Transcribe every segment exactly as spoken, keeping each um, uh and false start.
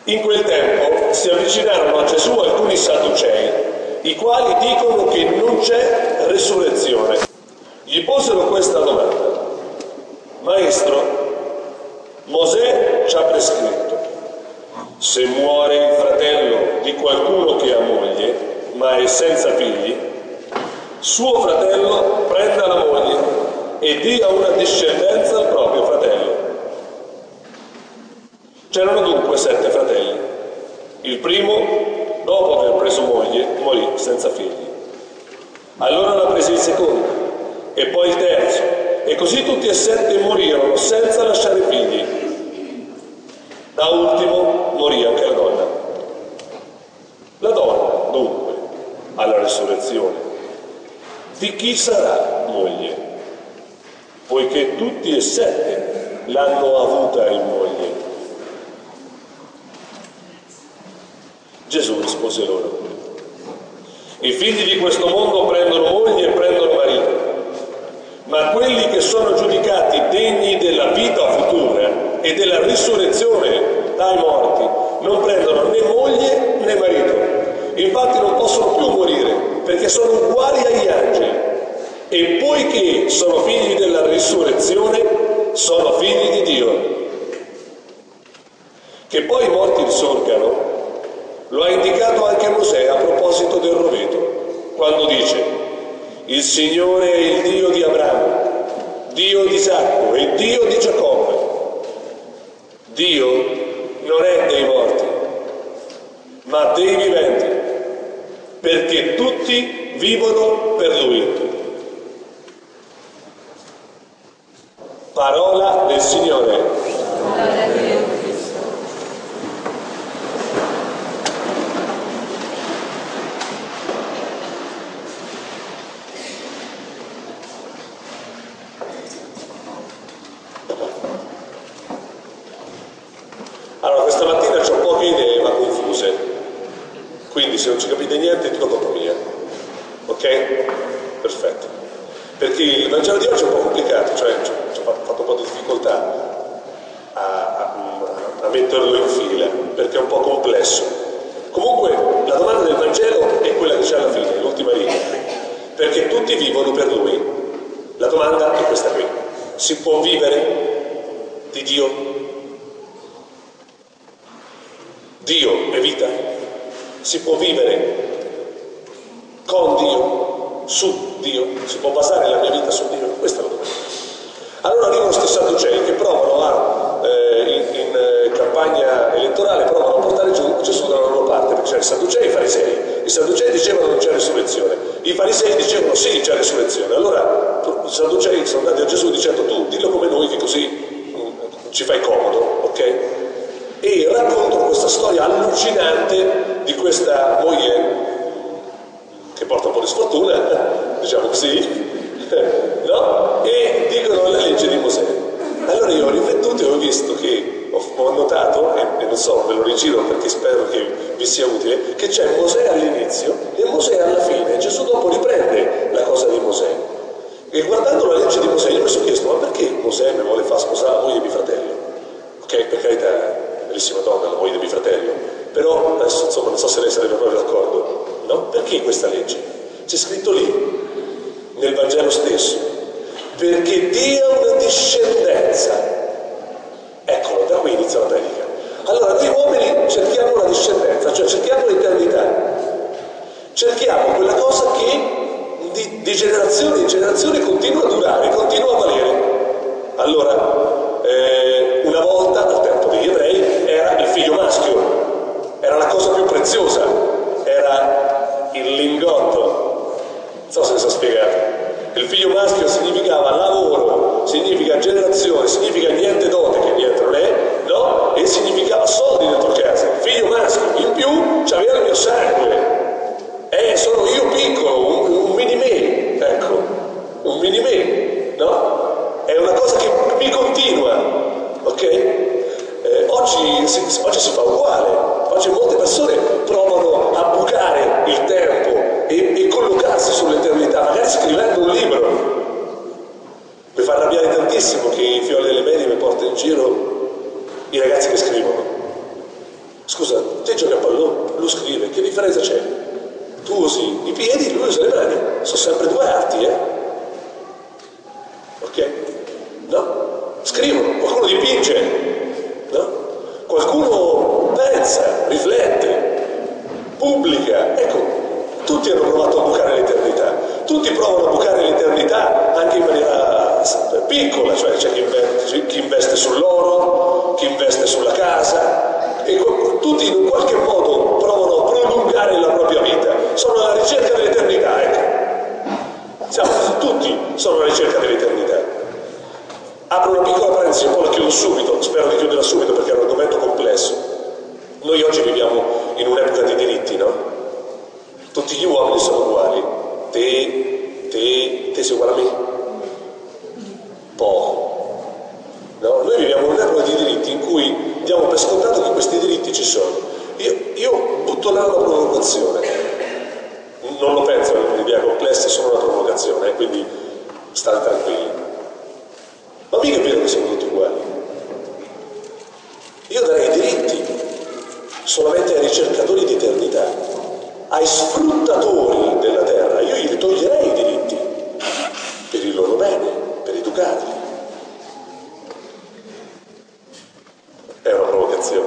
In quel tempo si avvicinarono a Gesù alcuni sadducei, i quali dicono che non c'è resurrezione. Gli posero questa domanda: Maestro, Mosè ci ha prescritto, se muore il fratello di qualcuno che ha moglie, ma è senza figli, suo fratello prenda la moglie e dia una discendenza al proprio fratello. C'erano dunque sette fratelli. Il primo, dopo aver preso moglie, morì senza figli. Allora la prese il secondo, e poi il terzo, e così tutti e sette morirono senza lasciare figli. Da ultimo morì anche la donna. La donna, dunque, alla resurrezione, di chi sarà moglie? Poiché tutti e sette l'hanno avuta in moglie. Gesù rispose loro: i figli di questo mondo prendono moglie e prendono marito, ma quelli che sono giudicati degni della vita futura e della risurrezione dai morti non prendono né moglie né marito. Infatti non possono più morire, perché sono uguali agli angeli, e poiché sono figli della risurrezione, sono figli di Dio. Che poi i morti risorgano lo ha indicato anche Mosè a proposito del roveto, quando dice: il Signore è il Dio di Abramo, Dio di Isacco e Dio di Giacobbe. Dio non è dei morti, ma dei viventi, perché tutti vivono per Lui. Parola del Signore. Allora, questa mattina ho poche idee ma confuse, quindi se non ci capite niente è tutta colpa mia, ok? Perfetto. Perché il Vangelo di oggi è un po' complicato, cioè ci ho fatto un po' di difficoltà a, a, a metterlo in fila, perché è un po' complesso. Comunque la domanda del Vangelo è quella che c'è alla fine, l'ultima riga, perché tutti vivono per Lui. La domanda è questa qui: si può vivere di Dio? Dio è vita? Si può vivere con Dio, su Dio? Si può basare la mia vita su Dio? Questa è la domanda. Allora arrivano questi sadducei che provano a, eh, in, in eh, campagna elettorale, provano a portare giù Gesù dalla loro parte, perché c'è i sadducei e i farisei. I sadducei dicevano non c'è resurrezione, i farisei dicevano sì, c'è resurrezione. Allora i sadducei sono andati a Gesù dicendo: tu dillo come noi che così mh, ci fai comodo, ok? E raccontano questa storia allucinante di questa moglie che porta un po' di sfortuna, diciamo così, no? E dicono la legge di Mosè. Allora io ho riflettuto e ho visto che, ho, ho notato, e, e non so, ve lo rigiro perché spero che vi sia utile, che c'è Mosè all'inizio e Mosè alla fine. Gesù dopo riprende la cosa di Mosè. E guardando la legge di Mosè io mi sono chiesto: ma perché Mosè mi vuole far sposare la moglie di mio fratello? Ok, per carità, bellissima donna, la moglie di mio fratello, però adesso insomma non so se lei sarebbe proprio d'accordo, no? Perché questa legge? C'è scritto lì, nel Vangelo stesso, perché dia una discendenza. Eccolo, da qui inizia la predica. Allora noi uomini cerchiamo la discendenza, cioè cerchiamo l'eternità, cerchiamo quella cosa che di, di generazione in generazione continua a durare, continua a valere. Allora, eh, una volta, al tempo degli ebrei, era il figlio maschio, era la cosa più preziosa, era il lingotto. Non so se si è spiegato. Il figlio maschio significava lavoro, significa generazione, significa niente dote, che niente non è, no? E significava soldi dentro casa. Il figlio maschio, in più, c'aveva il mio sangue. Eh, sono io piccolo, un, un mini-me, ecco, un mini-me, no? È una cosa che mi continua, ok? Eh, oggi, si, oggi si fa uguale, oggi molte persone provano a bucare il tempo e, e collocarsi sull'eternità, magari scrivendo un libro. Mi fa arrabbiare tantissimo che i figlioli delle medie mi portano in giro i ragazzi che scrivono. Scusa, te giochi a pallone, lui scrive, che differenza c'è? Tu usi i piedi, lui usa le mani, sono sempre due arti, eh? Ok? No? Scrivono, qualcuno dipinge, no? Qualcuno pensa, riflette, pubblica. Ecco, tutti hanno provato a bucare l'eternità, tutti provano a bucare l'eternità anche in maniera piccola, cioè c'è chi investe, chi investe sull'oro, chi investe sulla casa, e tutti in un qualche modo provano a prolungare la propria vita, sono alla ricerca dell'eternità, ecco. Siamo, tutti sono alla ricerca dell'eternità. Apro una piccola parentesi, poi la chiudo subito, spero di chiuderla subito perché è un argomento complesso. Noi oggi viviamo in un'epoca di diritti, no? Tutti gli uomini sono uguali, te, te, te sei uguale a me? Poco. No? Noi viviamo in un'epoca di diritti in cui diamo per scontato che questi diritti ci sono. Io, io butto là una provocazione, non lo penso, è un'idea complessa, è solo una provocazione, eh, quindi state tranquilli. Ma mica è vero che siamo tutti uguali. Io darei diritti solamente ai ricercatori di eternità, ai sfruttatori della terra. Io gli toglierei i diritti per il loro bene, per educarli. È una provocazione,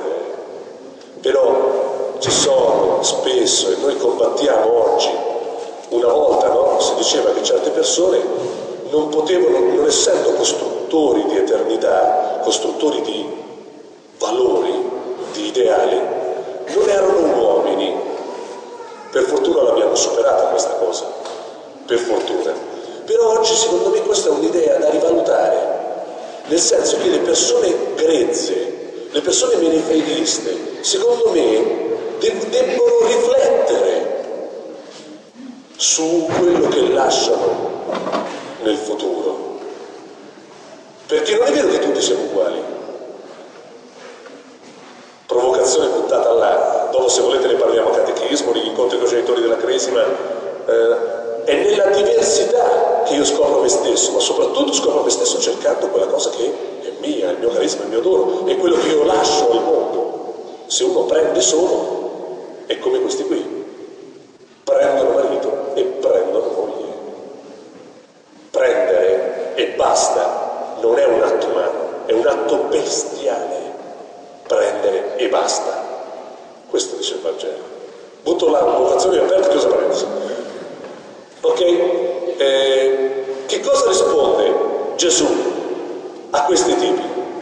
però ci sono spesso, e noi combattiamo oggi, una volta, no? Si diceva che certe persone non potevano, non essendo costruttori di eternità, costruttori di valori, di ideali, non erano uomini. Per fortuna l'abbiamo superata questa cosa, per fortuna. Però oggi secondo me questa è un'idea da rivalutare, nel senso che le persone grezze, le persone menefreghiste, secondo me de- debbono riflettere su quello che lasciano nel futuro, perché non è vero che tutti siamo uguali. Provocazione buttata là, dopo se volete ne parliamo a catechismo, negli incontri con i genitori della Cresima. eh, è nella diversità che io scopro me stesso, ma soprattutto scopro me stesso cercando quella cosa che è mia, il mio carisma, il mio dono, è quello che io lascio al mondo. Se uno prende solo, è come questi qui, prendono marito e prendono moglie. Prendere e basta non è un atto umano, è un atto bestiale. Prendere e basta. Questo dice il Vangelo. Butto là una vocazione aperta, chiusa parentesi. Ok? Eh, che cosa risponde Gesù a questi tipi?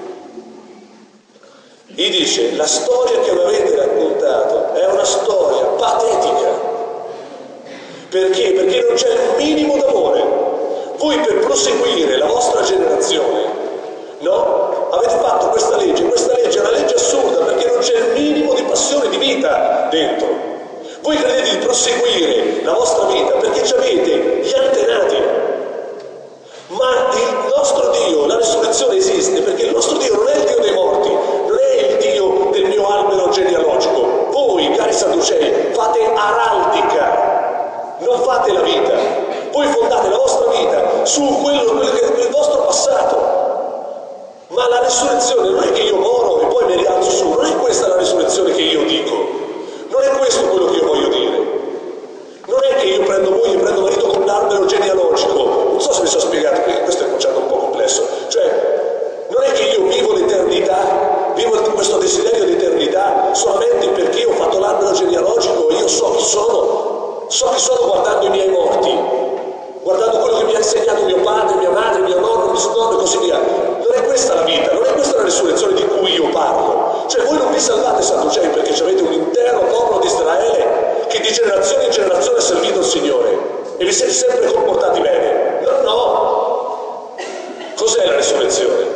Gli dice: la storia che mi avete raccontato è una storia patetica. Perché? Perché non c'è il minimo d'amore. Voi per proseguire la vostra generazione, no? Avete fatto questa legge, questa legge è una legge assurda perché non c'è il minimo di passione di vita dentro. Voi credete di proseguire la vostra vita perché ci avete gli antenati, ma il nostro Dio, la risurrezione esiste perché il nostro Dio non è il Dio dei morti, non è il Dio del mio albero genealogico. Voi, cari Sadducei, fate araldica, non fate la vita. Voi fondate la vostra vita su quello, quello che è il vostro passato. Ma la risurrezione non è che io moro e poi mi rialzo su, non è questa la risurrezione che io dico, non è questo quello che io voglio dire. Non è che io prendo moglie, prendo marito con un albero genealogico, non so se mi sono spiegato, perché questo è un concetto un po' complesso, cioè non è che io vivo l'eternità, vivo questo desiderio di eternità solamente perché io ho fatto l'albero genealogico e io so chi sono, so chi sono guardando i miei morti, guardando quello che mi ha insegnato mio padre, mia madre, mio nonno, mio nonno e così via. Non è questa la vita, non è questa la risurrezione di cui io parlo. Cioè voi non vi salvate, Sadducei, perché avete un intero popolo di Israele che di generazione in generazione ha servito il Signore e vi siete sempre comportati bene. No, no. Cos'è la risurrezione?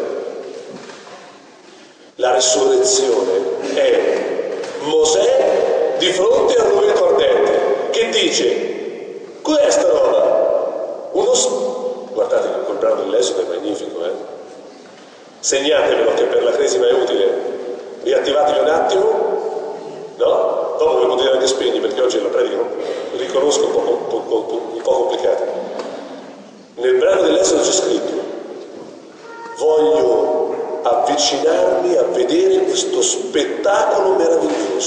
La risurrezione è Mosè di fronte al roveto ardente che dice: cos'è sta roba? Uno... Guardate che quel brano dell'Esodo è magnifico, eh? Segnatevelo che per la Cresima è utile. Riattivatevi un attimo, no? Dopo ve lo potete anche spegnere perché oggi la predica riconosco un po', un po', un po' complicata. Nel brano dell'Esodo c'è scritto: voglio avvicinarmi a vedere questo spettacolo meraviglioso.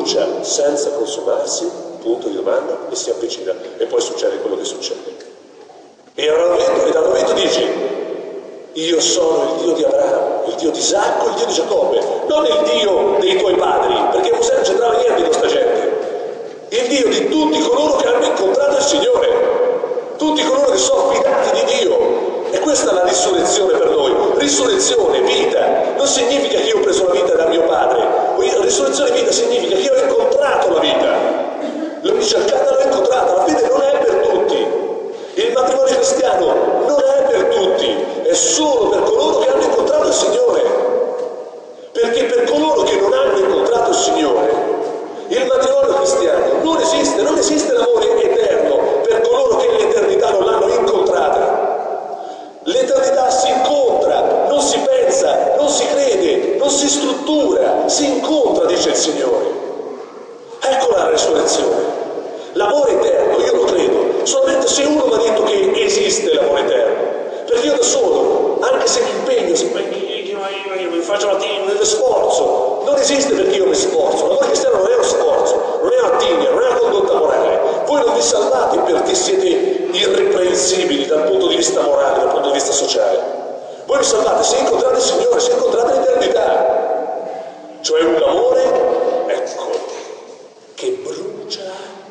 brucia senza consumarsi, punto di domanda, e si avvicina, e poi succede quello che succede. E al rovento, e dal rovento dice: io sono il Dio di Abramo, il Dio di Isacco, il Dio di Giacobbe, non il Dio dei tuoi padri, perché Mosè non c'entrava niente di questa gente, il Dio di tutti coloro che hanno incontrato il Signore, tutti coloro che sono fidati di Dio. E questa è la risurrezione per noi. Risurrezione, vita, non significa che io ho preso la vita da mio padre. Risurrezione vita significa che io ho incontrato la vita, l'ho ricercata, l'ho incontrata. La fede non è per tutti, il matrimonio cristiano non è per tutti, è solo per coloro che hanno incontrato il Signore, perché per coloro che non hanno incontrato il Signore il matrimonio cristiano non esiste, non esiste l'amore eterno per coloro che l'eternità non l'hanno incontrata. L'eternità si incontra, non si pensa, non si crede, non si struttura, si incontra, dice il Signore. Ecco la resurrezione. L'amore eterno, io lo credo, solamente se uno mi ha detto che esiste l'amore eterno. Perché io da solo, anche se mi impegno, se mi faccio lo sforzo, non esiste perché io mi sforzo. L'amore cristiano non è uno sforzo, non è una tigna, non è una condotta morale. Voi non vi salvate perché siete irreprensibili dal punto di vista morale, dal punto di vista sociale. Voi vi salvate se incontrate il Signore, se incontrate l'eternità. Cioè un amore, ecco, che brucia,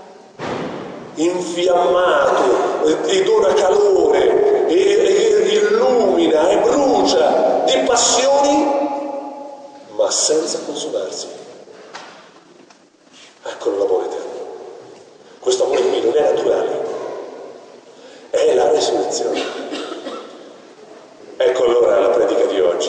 infiammato, e dona calore, e, e illumina, e brucia di passioni, ma senza consumarsi. Eccolo l'amore eterno. Questo amore qui non è naturale, è la resurrezione. Ecco allora la predica di oggi.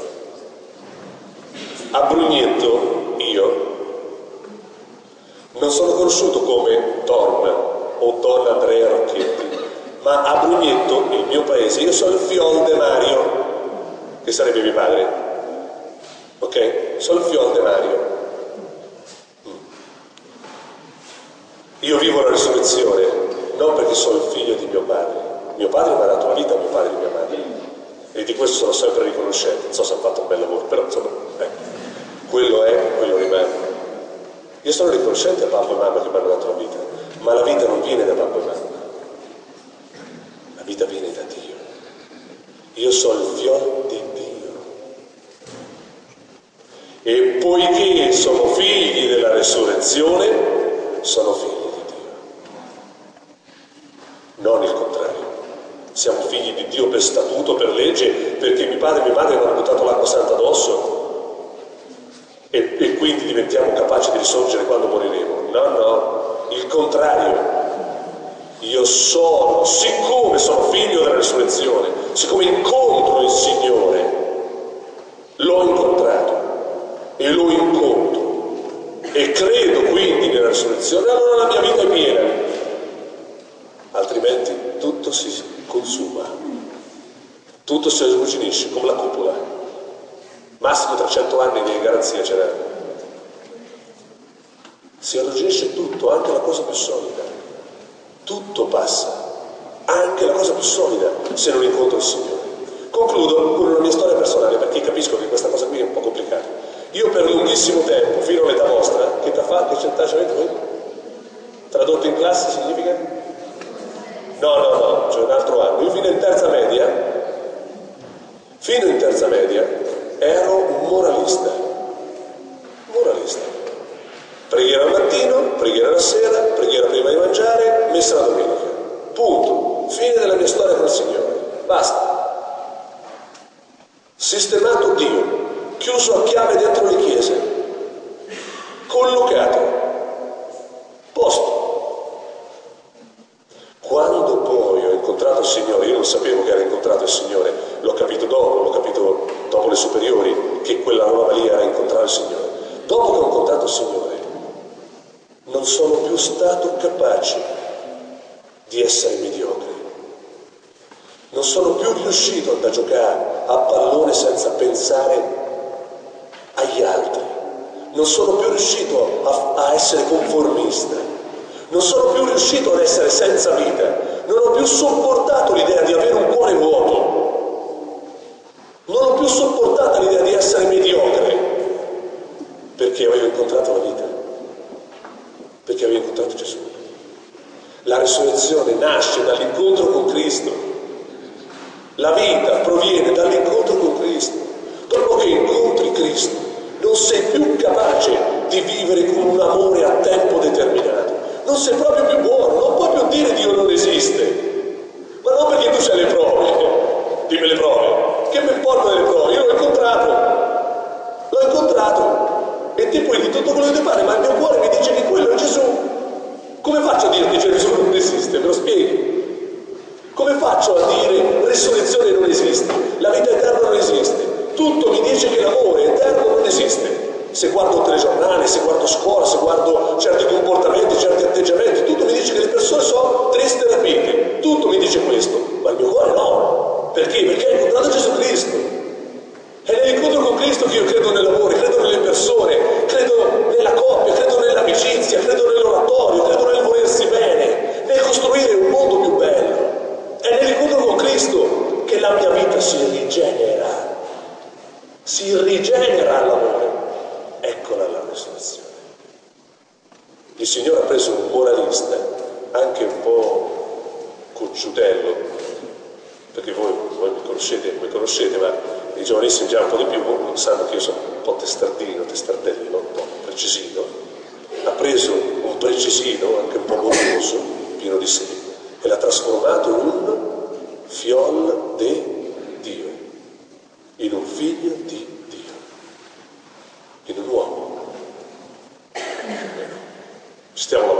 A Brugnetto io non sono conosciuto come Don o Don Andrea Rocchetti, ma a Brugnetto, il mio paese, io sono il fiol de Mario, che sarebbe mio padre. Ok? Sono il fiol de Mario. Io vivo la risurrezione non perché sono il figlio di mio padre. Mio padre mi ha dato la vita, mio padre e mia madre, e di questo sono sempre riconoscente. Non so se hanno fatto un bel lavoro, però insomma, ecco, quello è, quello rimane. Io sono riconoscente a papà e mamma che mi hanno dato la vita, ma la vita non viene da papà e mamma, la vita viene da Dio. Io sono il figlio di Dio, e poiché sono figli della resurrezione, sono figli di Dio, non il contrario. Siamo figli di Dio per statuto, per legge, perché mio padre e mia madre mi hanno buttato l'acqua santa addosso e, e quindi diventiamo capaci di risorgere quando moriremo. No, no, il contrario. Io sono, siccome sono figlio della risurrezione, siccome incontro il Signore, l'ho incontrato e lo incontro e credo quindi nella risurrezione, allora la mia vita è piena. Altrimenti tutto si consuma, tutto si arrugginisce come la cupola. Massimo trecento anni di garanzia ce n'è. Si arrugginisce tutto, anche la cosa più solida. Tutto passa, anche la cosa più solida, se non incontro il Signore. Concludo con una mia storia personale, perché capisco che questa cosa qui è un po' complicata. Io per lunghissimo tempo, fino all'età vostra, che età fa? Che cent'anni avete voi? Tradotto in classe significa? No, no, no, c'è un altro anno. Io fino in terza media, fino in terza media, ero un moralista. Moralista. Preghiera al mattino, preghiera la sera, preghiera prima di mangiare, messa la domenica. Punto. Fine della mia storia con il Signore. Basta. Sistemato Dio, chiuso a chiave dentro le chiese, collocato, posto. Quando poi ho incontrato il Signore, io non sapevo che era incontrato il Signore, l'ho capito dopo, l'ho capito dopo le superiori, che quella roba lì era incontrare il Signore. Dopo che ho incontrato il Signore, non sono più stato capace di essere mediocre. Non sono più riuscito a giocare a pallone senza pensare agli altri. Non sono più riuscito a, a essere conformista. Non sono più riuscito ad essere senza vita. Non ho più sopportato l'idea di avere un cuore vuoto. Non ho più sopportato l'idea di essere mediocre, perché avevo incontrato la vita. Cristo non sei più capace di vivere con un amore a tempo determinato. Non sei proprio più buono, non puoi più dire Dio non esiste. Ma non perché tu sai le prove, dimmi le prove, che mi importa delle prove? Io l'ho incontrato, l'ho incontrato e te puoi dire tutto quello che ti pare, ma il mio cuore mi dice che quello è Gesù. Come faccio a dirti che Gesù non esiste? Me lo spieghi? Come faccio a dire resurrezione non esiste, la vita eterna non esiste? Tutto mi dice che l'amore eterno non esiste. Se guardo un telegiornale, se guardo scuola, se guardo certi comportamenti, certi atteggiamenti, tutto mi dice che le persone sono tristi e rapite. Tutto mi dice questo, ma il mio cuore no. Perché? Perché hai incontrato Gesù Cristo. È nell'incontro con Cristo che io credo nell'amore, credo nelle persone, credo nella coppia, credo nell'amicizia, credo nell'oratorio, credo nel volersi bene, nel costruire un mondo più bello. È nell'incontro con Cristo che la mia vita si rigenera. Si rigenera l'amore. Eccola la resurrezione. Il Signore ha preso un moralista, anche un po' cocciutello, perché voi, voi mi conoscete, mi conoscete, ma i giovanissimi già un po' di più sanno che io sono un po' testardino, testardellino, un po' precisino. Ha preso un precisino, anche un po' morboso, pieno di sé, e l'ha trasformato in un fiol di Dio, in un figlio di Dio, in un uomo. Stiamo